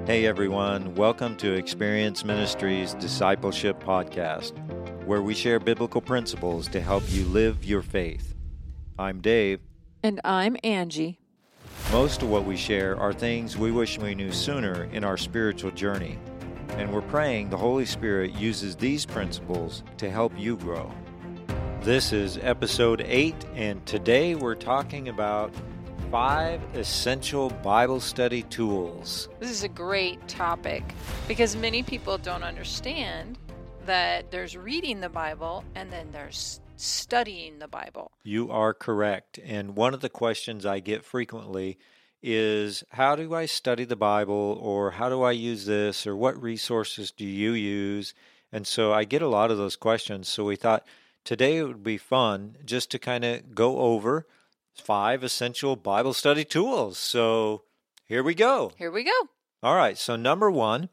Hey everyone, welcome to Experience Ministries Discipleship Podcast, where we share biblical principles to help you live your faith. I'm Dave. And I'm Angie. Most of what we share are things we wish we knew sooner in our spiritual journey, and we're praying the Holy Spirit uses these principles to help you grow. This is episode 8, and today we're talking about 5 essential Bible study tools. This is a great topic because many people don't understand that there's reading the Bible and then there's studying the Bible. You are correct. And one of the questions I get frequently is, how do I study the Bible, or how do I use this, or what resources do you use? And so I get a lot of those questions. So we thought today it would be fun just to kind of go over 5 essential Bible study tools. So here we go. Here we go. All right. So number 1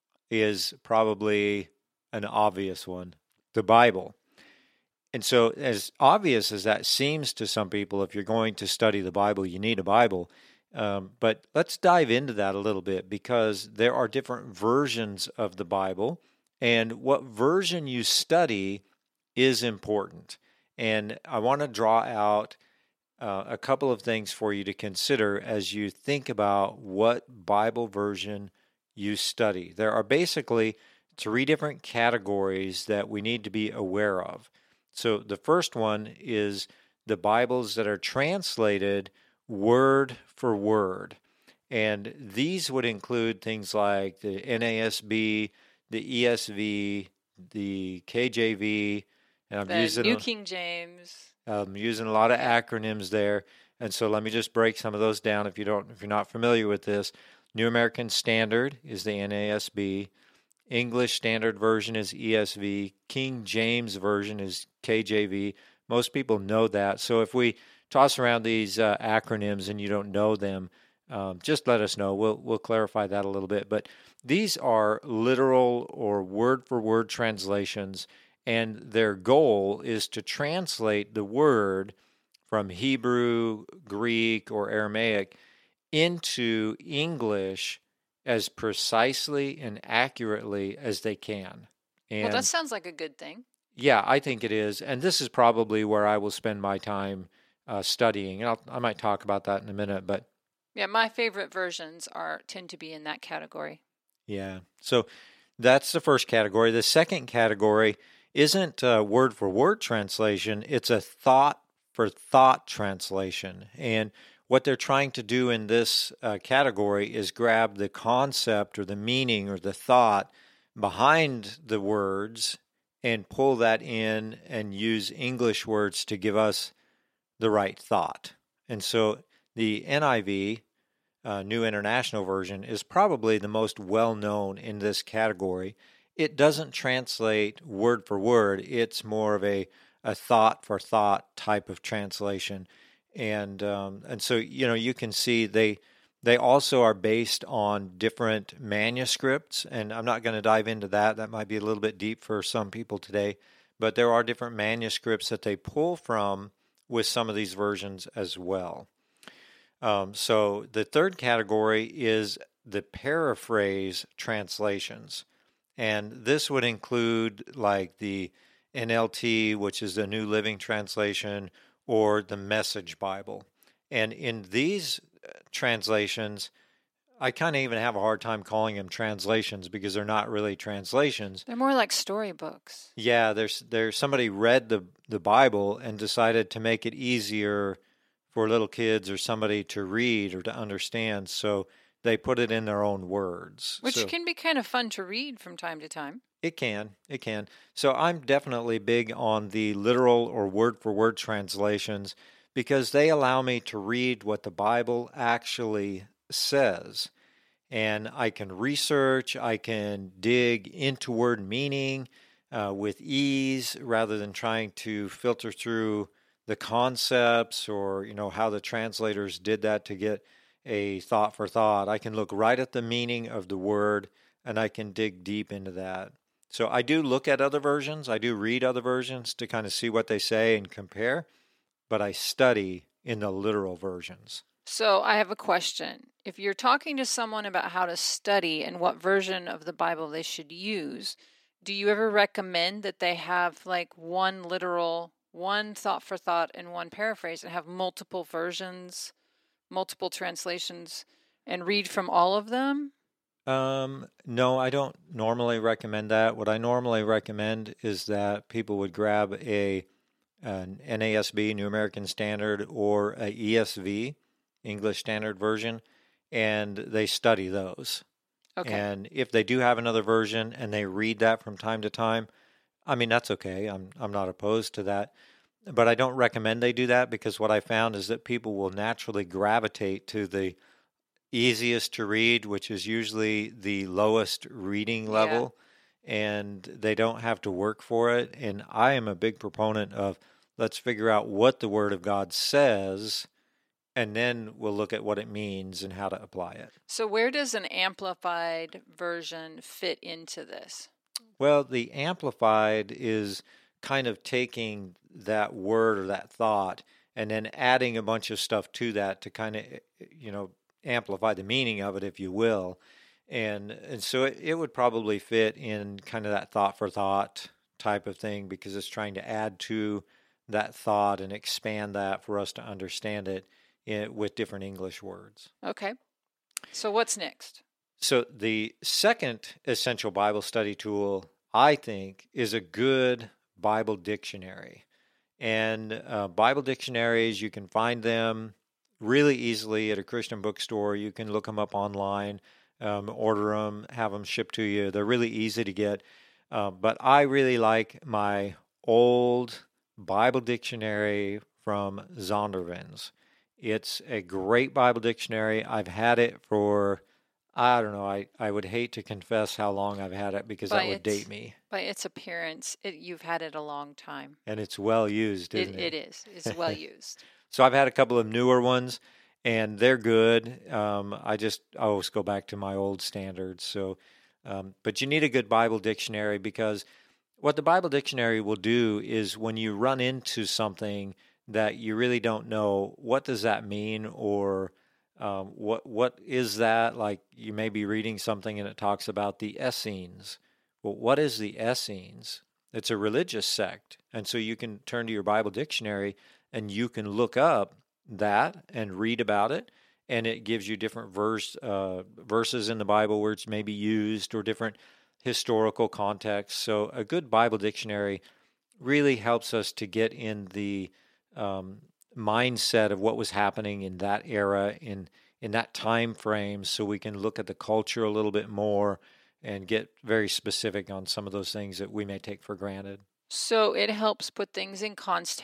is probably an obvious one, the Bible. And so as obvious as that seems to some people, if you're going to study the Bible, you need a Bible. But let's dive into that a little bit, because there are different versions of the Bible, and what version you study is important. And I want to draw out a couple of things for you to consider as you think about what Bible version you study. There are basically 3 different categories that we need to be aware of. So the first one is the Bibles that are translated word for word. And these would include things like the NASB, the ESV, the KJV, and the New King James. I'm using a lot of acronyms there, and so let me just break some of those down if you're not familiar with this. New American Standard is the NASB. English Standard Version is ESV. King James Version is KJV. Most people know that. So if we toss around these acronyms and you don't know them, just let us know. We'll clarify that a little bit. But these are literal or word-for-word translations, and their goal is to translate the word from Hebrew, Greek, or Aramaic into English as precisely and accurately as they can. And well, that sounds like a good thing. Yeah, I think it is. And this is probably where I will spend my time studying. And I might talk about that in a minute. But yeah, my favorite versions tend to be in that category. Yeah. So that's the first category. The second category isn't a word-for-word translation. It's a thought-for-thought translation. And what they're trying to do in this category is grab the concept or the meaning or the thought behind the words and pull that in and use English words to give us the right thought. And so the NIV, New International Version, is probably the most well-known in this category. It doesn't translate word for word. It's more of a thought-for-thought type of translation. And so, you can see they also are based on different manuscripts, and I'm not going to dive into that. That might be a little bit deep for some people today, but there are different manuscripts that they pull from with some of these versions as well. So the third category is the paraphrase translations, and this would include like the NLT, which is the New Living Translation, or the Message Bible. And in these translations, I kind of even have a hard time calling them translations because they're not really translations. They're more like storybooks. Yeah, there's somebody read the Bible and decided to make it easier for little kids or somebody to read or to understand, so they put it in their own words. Which can be kind of fun to read from time to time. It can. So I'm definitely big on the literal or word-for-word translations because they allow me to read what the Bible actually says. And I can research, I can dig into word meaning with ease rather than trying to filter through the concepts or, how the translators did that to get a thought for thought. I can look right at the meaning of the word and I can dig deep into that. So I do look at other versions. I do read other versions to kind of see what they say and compare, but I study in the literal versions. So I have a question. If you're talking to someone about how to study and what version of the Bible they should use, do you ever recommend that they have like one literal, one thought for thought, and one paraphrase and have multiple versions, multiple translations, and read from all of them? No, I don't normally recommend that. What I normally recommend is that people would grab an NASB, New American Standard, or a ESV, English Standard Version, and they study those. Okay. And if they do have another version and they read that from time to time, I mean, that's okay. I'm not opposed to that. But I don't recommend they do that because what I found is that people will naturally gravitate to the easiest to read, which is usually the lowest reading Yeah. level, and they don't have to work for it. And I am a big proponent of let's figure out what the Word of God says, and then we'll look at what it means and how to apply it. So where does an amplified version fit into this? Well, the Amplified is kind of taking that word or that thought and then adding a bunch of stuff to that to kind of, amplify the meaning of it, if you will. And so it would probably fit in kind of that thought for thought type of thing because it's trying to add to that thought and expand that for us to understand it with different English words. Okay. So what's next? So the second essential Bible study tool, I think, is a good Bible dictionary. And Bible dictionaries, you can find them really easily at a Christian bookstore. You can look them up online, order them, have them shipped to you. They're really easy to get. But I really like my old Bible dictionary from Zondervan's. It's a great Bible dictionary. I've had it for, I don't know, I would hate to confess how long I've had it because that would date me. By its appearance, you've had it a long time. And it's well used, isn't it? It is. It's well used. So I've had a couple of newer ones, and they're good. I always go back to my old standards. So, but you need a good Bible dictionary because what the Bible dictionary will do is when you run into something that you really don't know, what does that mean, or what is that? Like you may be reading something and it talks about the Essenes. Well, what is the Essenes? It's a religious sect, and so you can turn to your Bible dictionary and you can look up that and read about it, and it gives you different verses in the Bible where it's maybe used or different historical contexts. So a good Bible dictionary really helps us to get in the mindset of what was happening in that era, in that time frame, so we can look at the culture a little bit more and get very specific on some of those things that we may take for granted. So it helps put things in context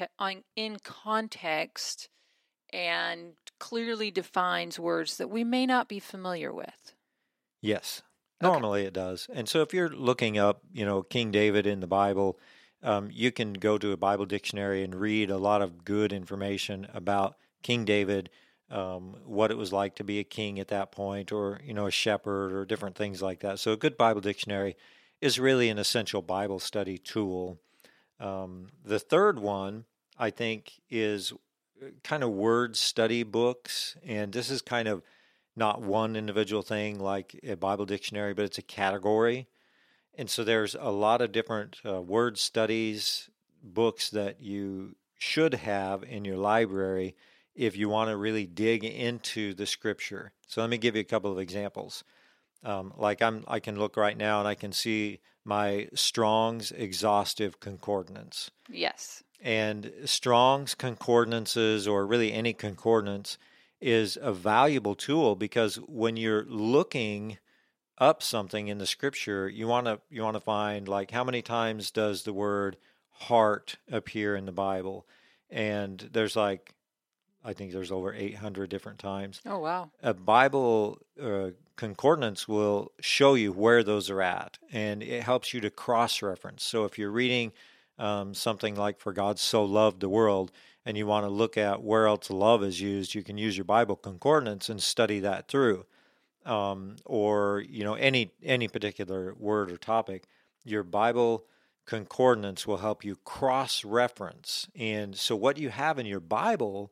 and clearly defines words that we may not be familiar with. Yes, normally it does. And so if you're looking up, King David in the Bible, you can go to a Bible dictionary and read a lot of good information about King David, what it was like to be a king at that point, or, a shepherd, or different things like that. So a good Bible dictionary is really an essential Bible study tool. The third one, I think, is kind of word study books. And this is kind of not one individual thing like a Bible dictionary, but it's a category. And so there's a lot of different word studies books that you should have in your library if you want to really dig into the scripture. So let me give you a couple of examples. I can look right now and I can see my Strong's Exhaustive Concordance. Yes. And Strong's Concordances, or really any concordance, is a valuable tool because when you're looking up something in the scripture, you want to find like how many times does the word heart appear in the Bible, and there's I think there's over 800 different times. Oh, wow. A Bible concordance will show you where those are at, and it helps you to cross-reference. So if you're reading something like "For God so loved the world," and you want to look at where else love is used, you can use your Bible concordance and study that through. Or any particular word or topic, your Bible concordance will help you cross-reference. And so what you have in your Bible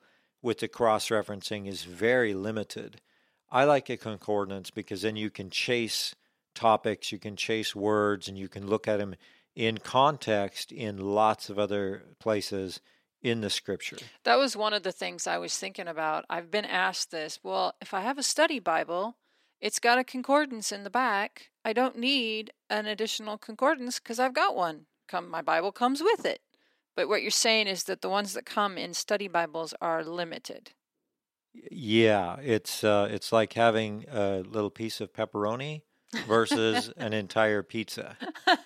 with the cross-referencing is very limited. I like a concordance because then you can chase topics, you can chase words, and you can look at them in context in lots of other places in the Scripture. That was one of the things I was thinking about. I've been asked this. Well, if I have a study Bible, it's got a concordance in the back. I don't need an additional concordance because I've got one. My Bible comes with it. But what you're saying is that the ones that come in study Bibles are limited. Yeah, it's like having a little piece of pepperoni versus an entire pizza.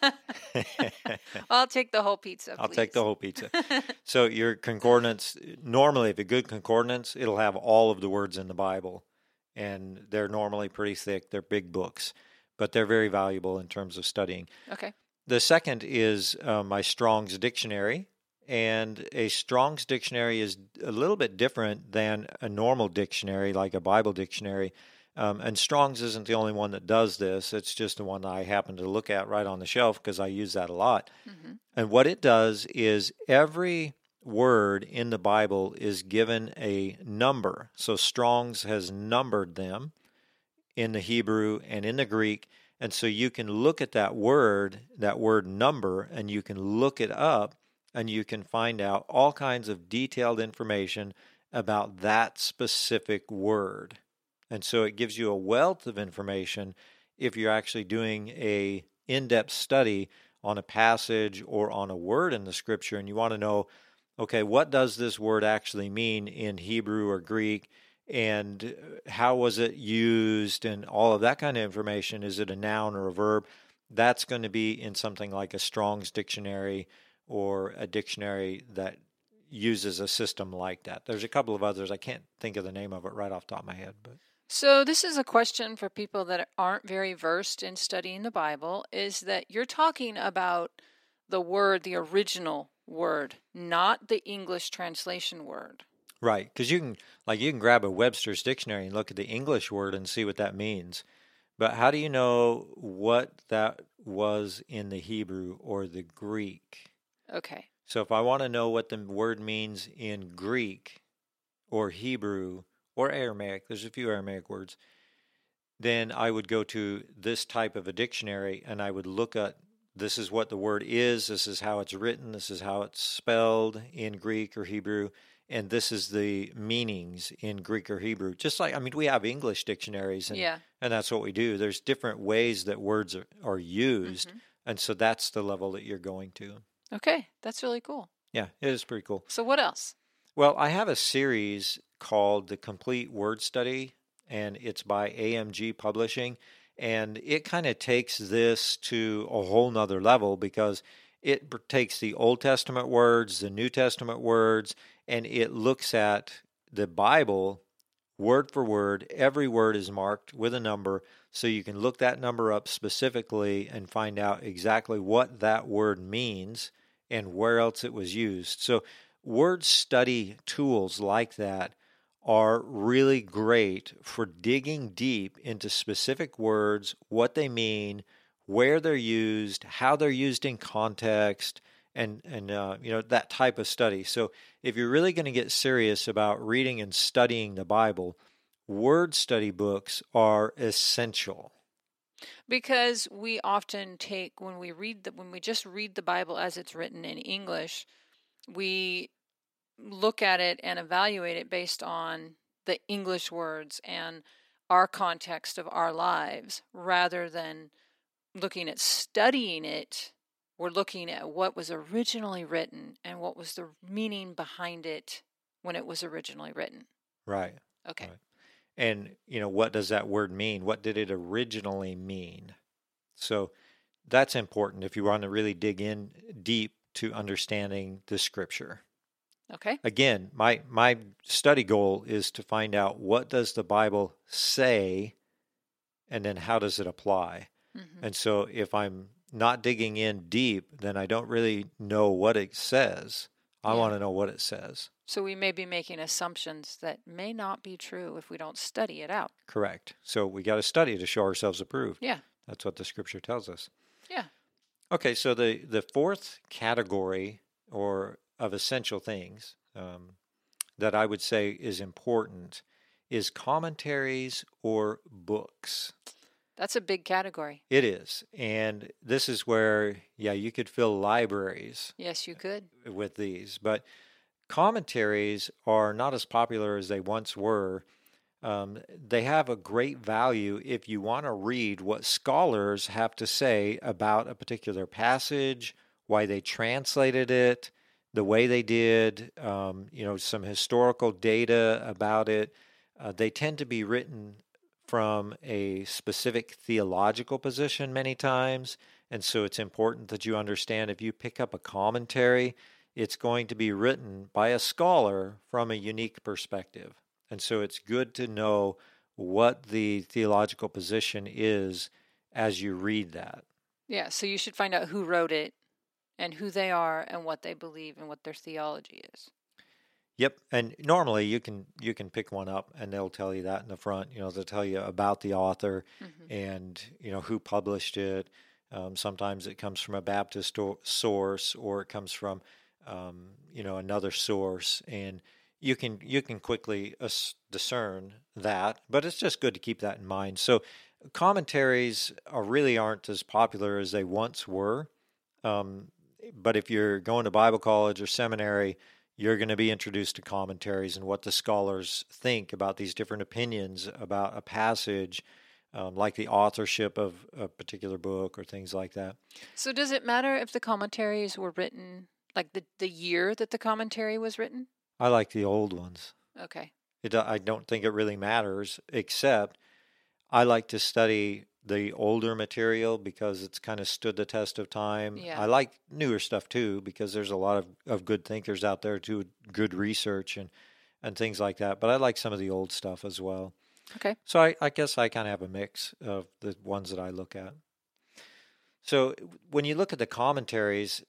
I'll take the whole pizza, please. I'll take the whole pizza. So your concordance, normally if a good concordance, it'll have all of the words in the Bible. And they're normally pretty thick. They're big books, but they're very valuable in terms of studying. Okay. The second is my Strong's Dictionary. And a Strong's Dictionary is a little bit different than a normal dictionary, like a Bible dictionary. And Strong's isn't the only one that does this. It's just the one that I happen to look at right on the shelf because I use that a lot. Mm-hmm. And what it does is every word in the Bible is given a number. So Strong's has numbered them in the Hebrew and in the Greek. And so you can look at that word number, and you can look it up, and you can find out all kinds of detailed information about that specific word. And so it gives you a wealth of information if you're actually doing a in-depth study on a passage or on a word in the Scripture, and you want to know, okay, what does this word actually mean in Hebrew or Greek, and how was it used, and all of that kind of information. Is it a noun or a verb? That's going to be in something like a Strong's Dictionary or a dictionary that uses a system like that. There's a couple of others. I can't think of the name of it right off the top of my head. But so this is a question for people that aren't very versed in studying the Bible, is that you're talking about the word, the original word, not the English translation word. Right, because you can grab a Webster's dictionary and look at the English word and see what that means. But how do you know what that was in the Hebrew or the Greek? Okay. So if I want to know what the word means in Greek or Hebrew or Aramaic, there's a few Aramaic words, then I would go to this type of a dictionary and I would look at, this is what the word is, this is how it's written, this is how it's spelled in Greek or Hebrew, and this is the meanings in Greek or Hebrew. Just like, we have English dictionaries, and that's what we do. There's different ways that words are used, and so that's the level that you're going to. Okay, that's really cool. Yeah, it is pretty cool. So what else? Well, I have a series called The Complete Word Study, and it's by AMG Publishing, and it kind of takes this to a whole nother level because it takes the Old Testament words, the New Testament words, and it looks at the Bible word for word. Every word is marked with a number, so you can look that number up specifically and find out exactly what that word means and where else it was used. So word study tools like that are really great for digging deep into specific words, what they mean, where they're used, how they're used in context, and that type of study. So if you're really going to get serious about reading and studying the Bible, word study books are essential. Because we often take, when we just read the Bible as it's written in English, we look at it and evaluate it based on the English words and our context of our lives, rather than looking at studying it. We're looking at what was originally written and what was the meaning behind it when it was originally written. Right. Okay. Right. And, what does that word mean? What did it originally mean? So that's important if you want to really dig in deep to understanding the Scripture. Okay. Again, my study goal is to find out, what does the Bible say, and then how does it apply? Mm-hmm. And so if I'm not digging in deep, then I don't really know what it says. I want to know what it says. So we may be making assumptions that may not be true if we don't study it out. Correct. So we got to study to show ourselves approved. Yeah. That's what the Scripture tells us. Yeah. Okay, so the fourth category of essential things, that I would say is important is commentaries or books. That's a big category. It is. And this is where, you could fill libraries Yes, you could. with these. But commentaries are not as popular as they once were. They have a great value if you want to read what scholars have to say about a particular passage, why they translated it, the way they did, some historical data about it. They tend to be written from a specific theological position many times. And so it's important that you understand if you pick up a commentary, it's going to be written by a scholar from a unique perspective. And so it's good to know what the theological position is as you read that. Yeah, so you should find out who wrote it and who they are and what they believe and what their theology is. Yep, and normally you can pick one up and they'll tell you that in the front. They'll tell you about the author and who published it. Sometimes it comes from a Baptist source, or it comes from another source, and you can quickly discern that. But it's just good to keep that in mind. So commentaries really aren't as popular as they once were. But if you're going to Bible college or seminary, you're going to be introduced to commentaries and what the scholars think about these different opinions about a passage, like the authorship of a particular book or things like that. So does it matter if the commentaries were written, like the year that the commentary was written? I like the old ones. Okay. I don't think it really matters, except I like to study the older material because it's kind of stood the test of time. Yeah. I like newer stuff too because there's a lot of good thinkers out there too, good research and things like that. But I like some of the old stuff as well. Okay. So I guess I kind of have a mix of the ones that I look at. So when you look at the commentaries,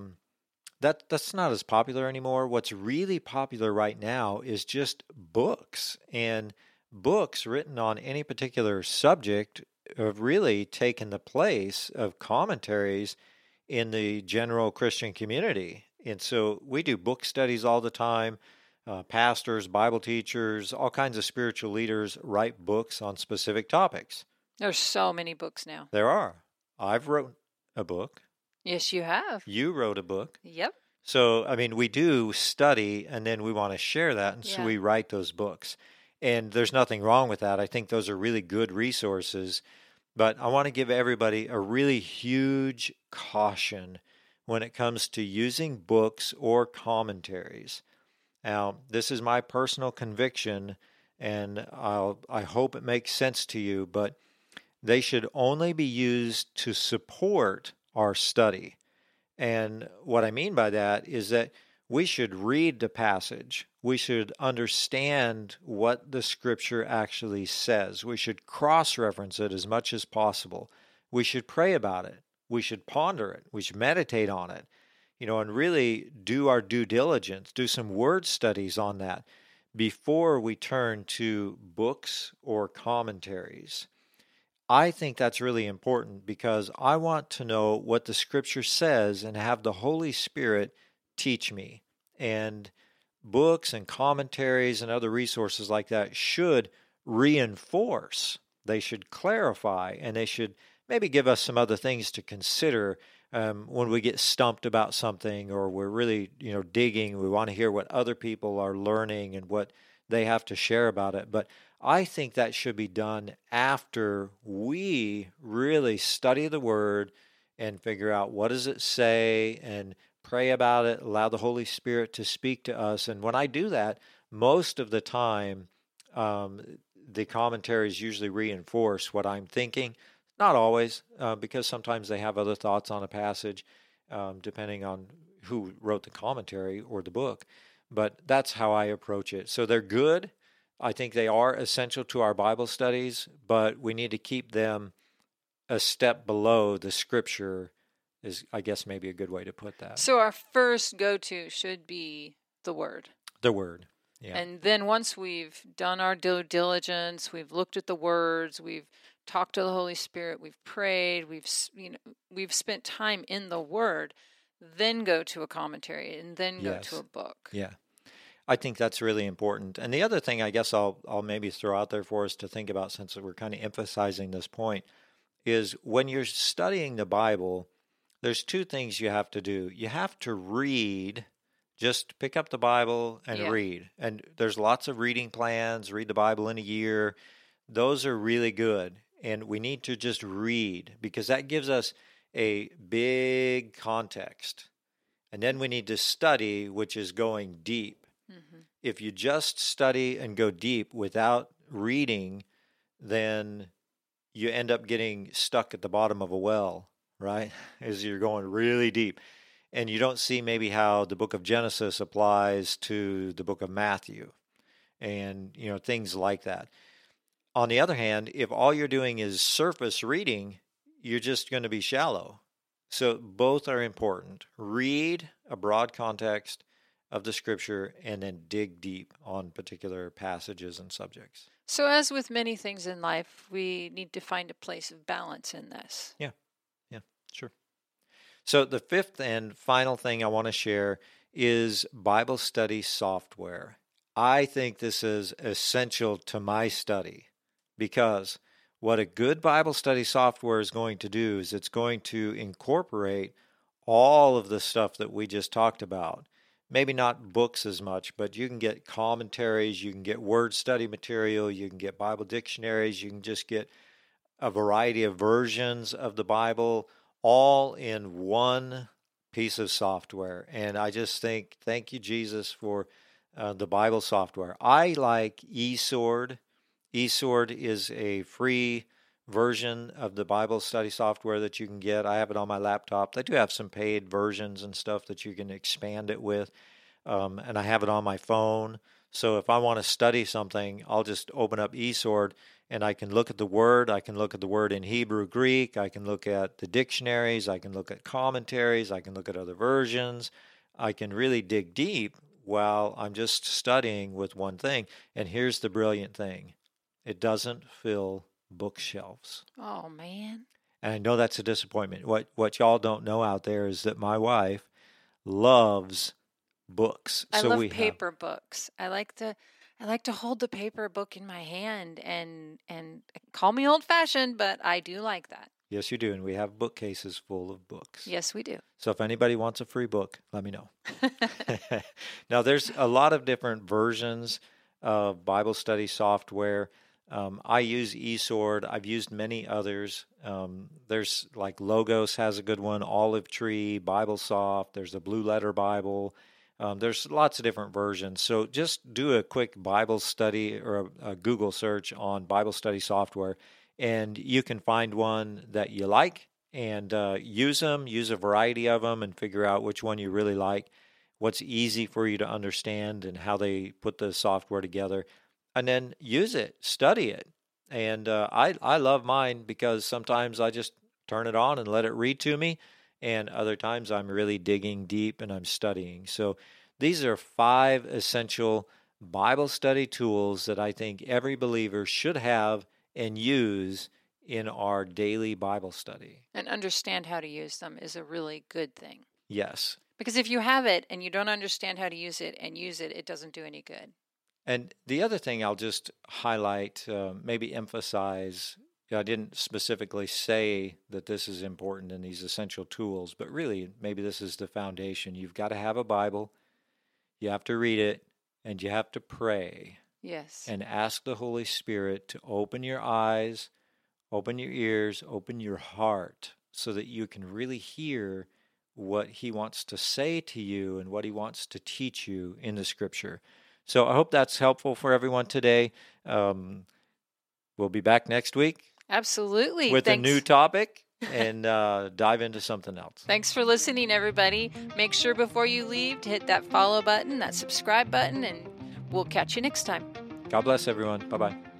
that's not as popular anymore. What's really popular right now is just books, and books written on any particular subject have really taken the place of commentaries in the general Christian community. And so we do book studies all the time. Pastors, Bible teachers, all kinds of spiritual leaders write books on specific topics. There's so many books now. There are. I've wrote a book. Yes, you have. You wrote a book. Yep. So, I mean, we do study and then we want to share that. And so we write those books. And there's nothing wrong with that. I think those are really good resources. But I want to give everybody a really huge caution when it comes to using books or commentaries. Now, this is my personal conviction, and I hope it makes sense to you, but they should only be used to support our study. And what I mean by that is that we should read the passage. We should understand what the scripture actually says. We should cross-reference it as much as possible. We should pray about it. We should ponder it. We should meditate on it, and really do our due diligence, do some word studies on that before we turn to books or commentaries. I think that's really important because I want to know what the scripture says and have the Holy Spirit teach me. And books and commentaries and other resources like that should reinforce, they should clarify, and they should maybe give us some other things to consider when we get stumped about something, or we're really, digging. We want to hear what other people are learning and what they have to share about it. But I think that should be done after we really study the Word and figure out what does it say and pray about it, allow the Holy Spirit to speak to us. And when I do that, most of the time, the commentaries usually reinforce what I'm thinking. Not always, because sometimes they have other thoughts on a passage, depending on who wrote the commentary or the book. But that's how I approach it. So they're good. I think they are essential to our Bible studies, but we need to keep them a step below the scripture is, I guess, maybe a good way to put that. So our first go-to should be the Word. The Word, yeah. And then once we've done our due diligence, we've looked at the words, we've talked to the Holy Spirit, we've prayed, we've spent time in the Word, then go to a commentary and then go to a book. Yeah. I think that's really important. And the other thing I guess I'll maybe throw out there for us to think about, since we're kind of emphasizing this point, is when you're studying the Bible, there's two things you have to do. You have to read, just pick up the Bible and read. And there's lots of reading plans, read the Bible in a year. Those are really good. And we need to just read, because that gives us a big context. And then we need to study, which is going deep. Mm-hmm. If you just study and go deep without reading, then you end up getting stuck at the bottom of a well, right? As you're going really deep. And you don't see maybe how the book of Genesis applies to the book of Matthew and, things like that. On the other hand, if all you're doing is surface reading, you're just going to be shallow. So both are important. Read a broad context of the scripture and then dig deep on particular passages and subjects. So as with many things in life, we need to find a place of balance in this. Yeah, sure. So the fifth and final thing I want to share is Bible study software. I think this is essential to my study, because what a good Bible study software is going to do is it's going to incorporate all of the stuff that we just talked about. Maybe not books as much, but you can get commentaries, you can get word study material, you can get Bible dictionaries, you can just get a variety of versions of the Bible, all in one piece of software. And I just think, thank you, Jesus, for the Bible software. I like eSword. eSword is a free version of the Bible study software that you can get. I have it on my laptop. They do have some paid versions and stuff that you can expand it with. And I have it on my phone. So if I want to study something, I'll just open up eSword and I can look at the word. I can look at the word in Hebrew, Greek. I can look at the dictionaries. I can look at commentaries. I can look at other versions. I can really dig deep while I'm just studying with one thing. And here's the brilliant thing. It doesn't fill bookshelves. Oh, man. And I know that's a disappointment. What y'all don't know out there is that my wife loves books. I love paper books. I like to hold the paper book in my hand, and call me old-fashioned, but I do like that. Yes, you do. And we have bookcases full of books. Yes, we do. So if anybody wants a free book, let me know. Now, there's a lot of different versions of Bible study software. I use eSword. I've used many others. There's like Logos has a good one, Olive Tree, BibleSoft. There's a Blue Letter Bible. There's lots of different versions. So just do a quick Bible study or a Google search on Bible study software, and you can find one that you like and use them, use a variety of them, and figure out which one you really like, what's easy for you to understand, and how they put the software together. And then use it, study it. And I love mine because sometimes I just turn it on and let it read to me. And other times I'm really digging deep and I'm studying. So these are 5 essential Bible study tools that I think every believer should have and use in our daily Bible study. And understand how to use them is a really good thing. Yes. Because if you have it and you don't understand how to use it, it doesn't do any good. And the other thing I'll just highlight, maybe emphasize, I didn't specifically say that this is important in these essential tools, but really maybe this is the foundation. You've got to have a Bible, you have to read it, and you have to pray. Yes. And ask the Holy Spirit to open your eyes, open your ears, open your heart, so that you can really hear what He wants to say to you and what He wants to teach you in the Scripture. So I hope that's helpful for everyone today. We'll be back next week. Absolutely. With a new topic and dive into something else. Thanks for listening, everybody. Make sure before you leave to hit that follow button, that subscribe button, and we'll catch you next time. God bless everyone. Bye-bye.